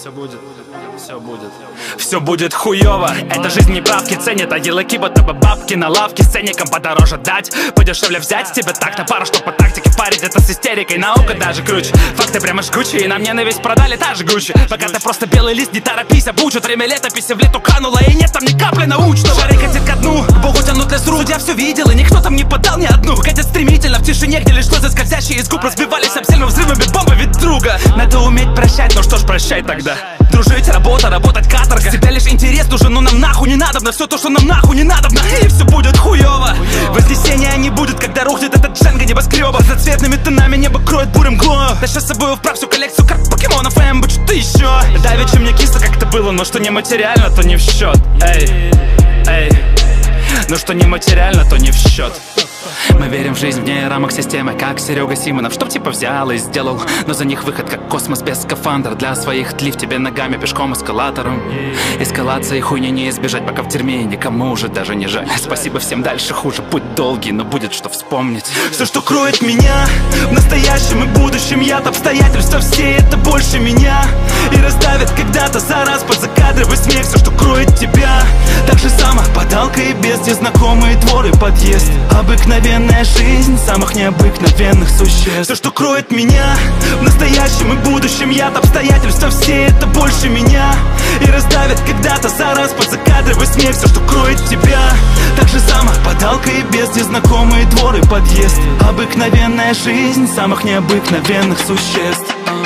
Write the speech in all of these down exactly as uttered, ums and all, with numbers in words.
Все будет, все будет. Все будет хуёво, это жизнь неправки ценит, а елаки будто бы бабки на лавке. С ценником подороже дать, подешевле взять тебе так на пару, чтоб по тактике парить. Это с истерикой, наука даже круче. Факты прямо жгучие, и нам ненависть продали та же Гуччи. Пока ты просто белый лист, не торопись, обучат. Время летописи в лету кануло, и нет там ни капли научного. Шары катит ко дну, к богу тянут лесру. Я все видел, и никто там не подал ни одну. Катят стремительно в тишине, где лишь слезы скользящие из губ разбивались об стену взрывами бомбы ведь друга. Надо уметь прощать, ну что ж, прощай тогда. Дружить, работа, работать, каторга. Всегда лишь интерес нужен, но нам нахуй не надобно. Все то, что нам нахуй не надобно, и все будет хуёво. Вознесения не будет, когда рухнет этот Дженга небоскреба. За цветными тонами небо кроет бурым мглою. Таща с собой вправь всю коллекцию карт покемонов, эмбо, что-то еще. Давеча мне кисло, как это было, но что нематериально, то не в счет. Эй, эй, но что нематериально, то не в счет. Мы верим в жизнь вне рамок системы, как Серега Симонов, чтоб типа взял и сделал. Но за них выход как космос без скафандра. Для своих тлив тебе ногами пешком эскалатором. Эскалации хуйни не избежать, пока в тюрьме никому уже даже не жаль. Спасибо всем, дальше хуже, путь долгий, но будет что вспомнить. Все, что кроет меня в настоящем и будущем, яд обстоятельства все, это больше меня. И раздавит когда-то за раз под закадровый смех. Все, что кроет тебя, так же само подалка и без незнакомые дворы, подъезд. Обыкновенная жизнь самых необыкновенных существ. Все, что кроет меня в настоящем и будущем, яд обстоятельства все, это больше меня. И раздавит когда-то за раз под закадровый смех. Все, что кроет тебя, так же само подалка и без незнакомые дворы, подъезд. Обыкновенная жизнь самых необыкновенных существ.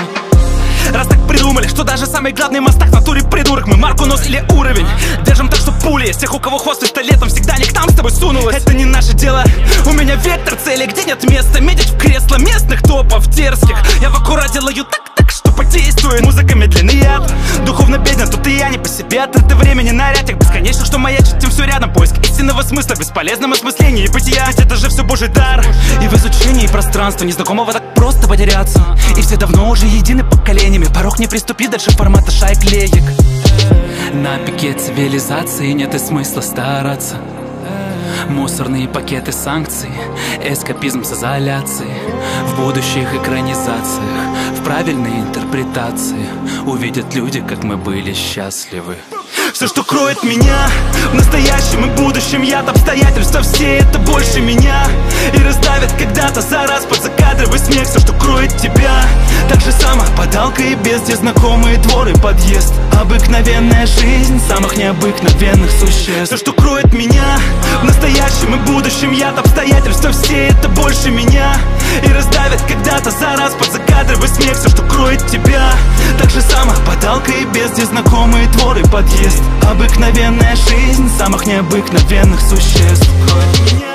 Раз так придумали, что даже самый главный мастак в натуре придурок. Мы марку, нос или уровень держим так, что пули из тех, у кого хвост пистолетом всегда не к нам с тобой сунулась. Это не наше дело, у меня вектор цели, где нет места медить в кресло местных топов дерзких. Я в аккурат делаю так, так, что подействует. Музыка медленный яд, духовно беден, тут и я не по себе. Отрыты времени на рядях бесконечно, что маячит, тем все рядом. Поиск истинного смысла в бесполезном осмыслении бытия. Ведь это же все божий дар, и в изучении пространства незнакомого так просто потеряться. И все давно уже едины поколениями. Порог не приступи дальше формата шай-клеек. На пике цивилизации нет и смысла стараться. Мусорные пакеты санкций, эскапизм с изоляции. В будущих экранизациях, в правильной интерпретации увидят люди, как мы были счастливы. Все, что кроет меня в настоящем и будущем, яд обстоятельства все, это больше меня. И раздавит когда-то за раз под закадровый смех. Все, что кроет тебя, так же само подалка и без незнакомые дворы, подъезд. Обыкновенная жизнь самых необыкновенных существ. Все, что кроет меня в настоящем и будущем, яд обстоятельства все, это больше меня. И раздавит когда-то за раз под закадровый смех. Все, что кроет тебя, так же само подалка и без незнакомые дворы, подъезд. Обыкновенная жизнь самых необыкновенных существ. Кроет меня.